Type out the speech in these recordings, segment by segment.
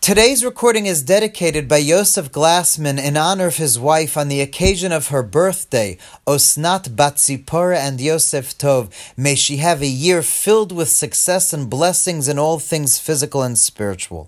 Today's recording is dedicated by Yosef Glassman in honor of his wife on the occasion of her birthday, Osnat Bat Zipora and Yosef Tov. May she have a year filled with success and blessings in all things physical and spiritual.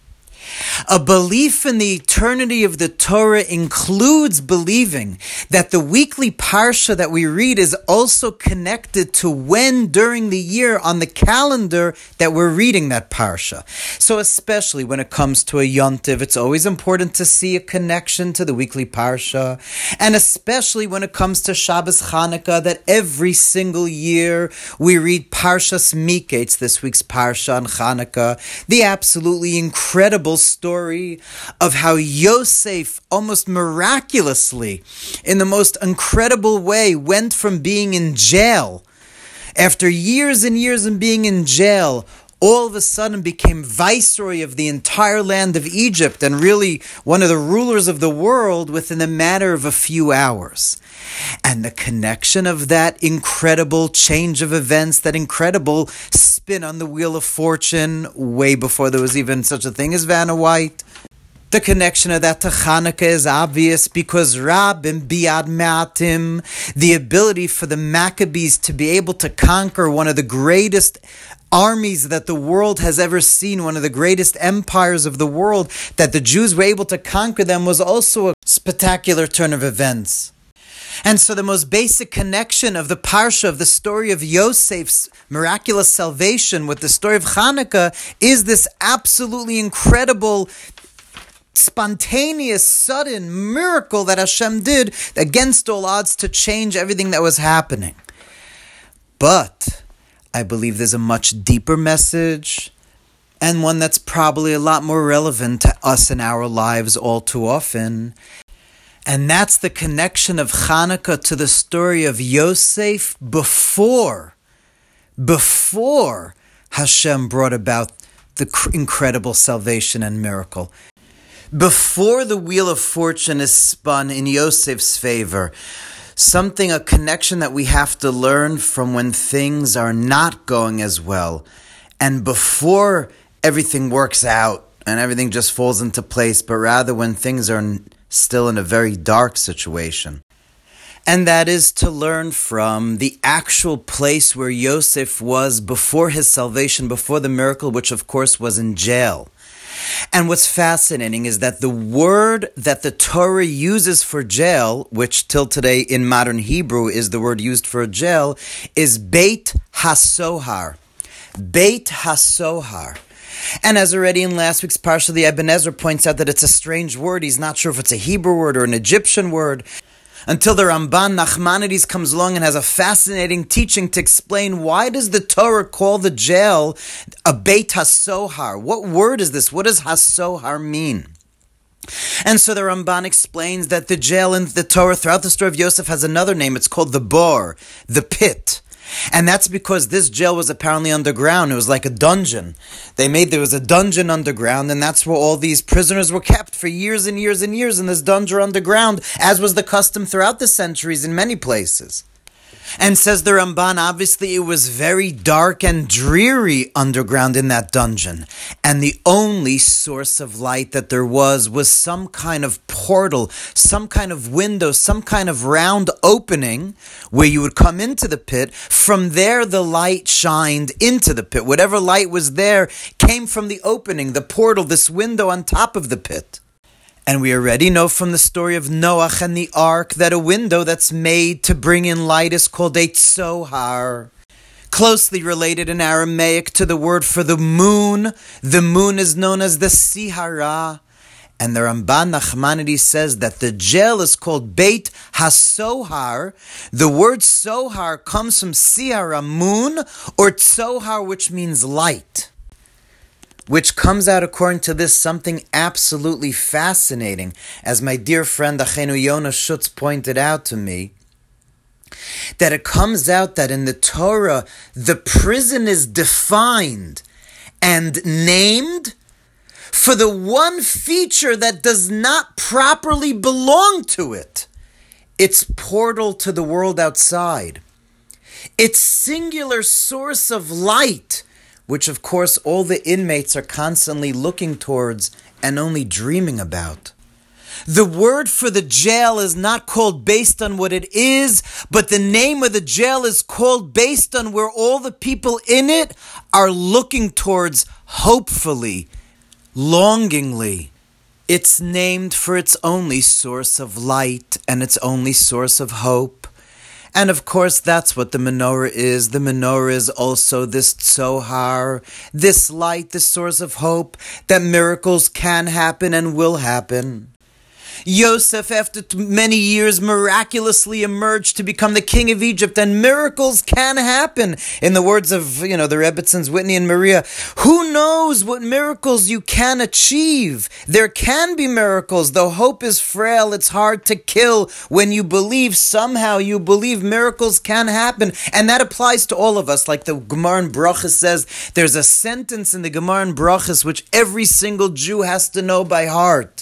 A belief in the eternity of the Torah includes believing that the weekly parsha that we read is also connected to when during the year on the calendar that we're reading that parsha. So especially when it comes to a yontiv, it's always important to see a connection to the weekly parsha. And especially when it comes to Shabbos Chanukah, that every single year we read Parshas Miketz, this week's parsha on Chanukah, the absolutely incredible story of how Yosef almost miraculously, in the most incredible way, went from being in jail, after years and years of being in jail, all of a sudden became viceroy of the entire land of Egypt and really one of the rulers of the world within the matter of a few hours. And the connection of that incredible change of events, that incredible spin on the wheel of fortune, way before there was even such a thing as Vanna White. The connection of that to Chanukah is obvious because Rabim Biad Ma'atim, the ability for the Maccabees to be able to conquer one of the greatest armies that the world has ever seen, one of the greatest empires of the world, that the Jews were able to conquer them, was also a spectacular turn of events. And so the most basic connection of the parsha, of the story of Yosef's miraculous salvation with the story of Chanukah, is this absolutely incredible, spontaneous, sudden miracle that Hashem did against all odds to change everything that was happening. But I believe there's a much deeper message, and one that's probably a lot more relevant to us in our lives all too often. And that's the connection of Chanukah to the story of Yosef before Hashem brought about the incredible salvation and miracle. Before the wheel of fortune is spun in Yosef's favor, a connection that we have to learn from when things are not going as well, and before everything works out and everything just falls into place, but rather when things are still in a very dark situation. And that is to learn from the actual place where Yosef was before his salvation, before the miracle, which of course was in jail. And what's fascinating is that the word that the Torah uses for jail, which till today in modern Hebrew is the word used for jail, is Beit HaSohar. Beit HaSohar. And as already in last week's Parsha, the Ibn Ezra points out that it's a strange word. He's not sure if it's a Hebrew word or an Egyptian word, until the Ramban Nachmanides comes along and has a fascinating teaching to explain why does the Torah call the jail a Beit HaSohar? What word is this? What does HaSohar mean? And so the Ramban explains that the jail in the Torah throughout the story of Yosef has another name. It's called the Bor, the pit. And that's because this jail was apparently underground. It was like a dungeon. There was a dungeon underground, and that's where all these prisoners were kept for years and years and years in this dungeon underground, as was the custom throughout the centuries in many places. And says the Ramban, obviously it was very dark and dreary underground in that dungeon. And the only source of light that there was some kind of portal, some kind of window, some kind of round opening where you would come into the pit. From there the light shined into the pit. Whatever light was there came from the opening, the portal, this window on top of the pit. And we already know from the story of Noach and the ark that a window that's made to bring in light is called a tzohar. Closely related in Aramaic to the word for the moon is known as the sihara. And the Ramban Nachmanides says that the jail is called Beit HaSohar. The word sohar comes from sihara, moon, or tzohar, which means light. Which comes out, according to this, something absolutely fascinating. As my dear friend Achenu Yonah Schutz pointed out to me, that it comes out that in the Torah, the prison is defined and named for the one feature that does not properly belong to it. Its portal to the world outside. Its singular source of light, which of course all the inmates are constantly looking towards and only dreaming about. The word for the jail is not called based on what it is, but the name of the jail is called based on where all the people in it are looking towards, hopefully, longingly. It's named for its only source of light and its only source of hope. And of course, that's what the menorah is. The menorah is also this tzohar, this light, this source of hope that miracles can happen and will happen. Yosef, after many years, miraculously emerged to become the king of Egypt, and miracles can happen. In the words of, the Rebbitzins, Whitney and Maria, who knows what miracles you can achieve? There can be miracles, though hope is frail, it's hard to kill. When you believe, somehow you believe miracles can happen, and that applies to all of us. Like the Gemara in Brachos says, there's a sentence in the Gemara in Brachos which every single Jew has to know by heart.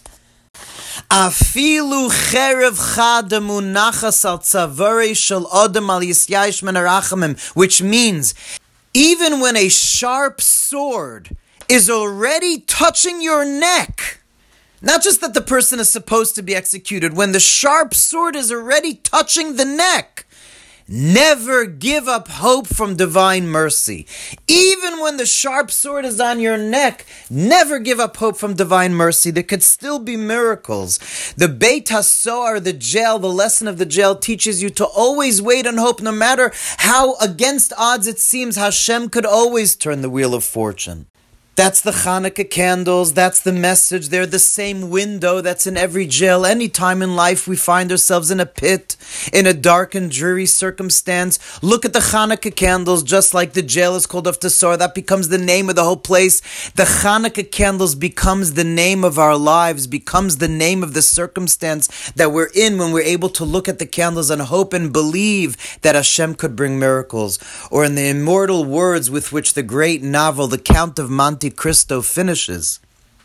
Afilu cherev chada munachas al tzavore shel odem al yisyayish min harachamim, which means even when a sharp sword is already touching your neck, not just that the person is supposed to be executed, when the sharp sword is already touching the neck, never give up hope from divine mercy. Even when the sharp sword is on your neck, never give up hope from divine mercy. There could still be miracles. The Beit HaSohar, the jail, the lesson of the jail teaches you to always wait and hope, no matter how against odds it seems. Hashem could always turn the wheel of fortune. That's the Hanukkah candles, that's the message. They're the same window that's in every jail. Any time in life we find ourselves in a pit, in a dark and dreary circumstance, look at the Hanukkah candles, just like the jail is called Haftasor. That becomes the name of the whole place. The Hanukkah candles becomes the name of our lives, becomes the name of the circumstance that we're in when we're able to look at the candles and hope and believe that Hashem could bring miracles. Or in the immortal words with which the great novel, The Count of Monte Cristo, finishes,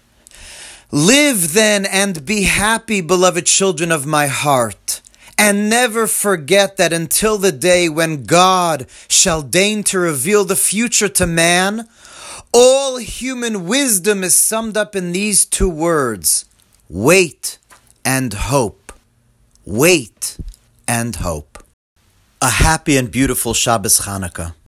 live then and be happy, beloved children of my heart, and never forget that until the day when God shall deign to reveal the future to man, all human wisdom is summed up in these two words: wait and hope. Wait and hope. A happy and beautiful Shabbos Chanukah.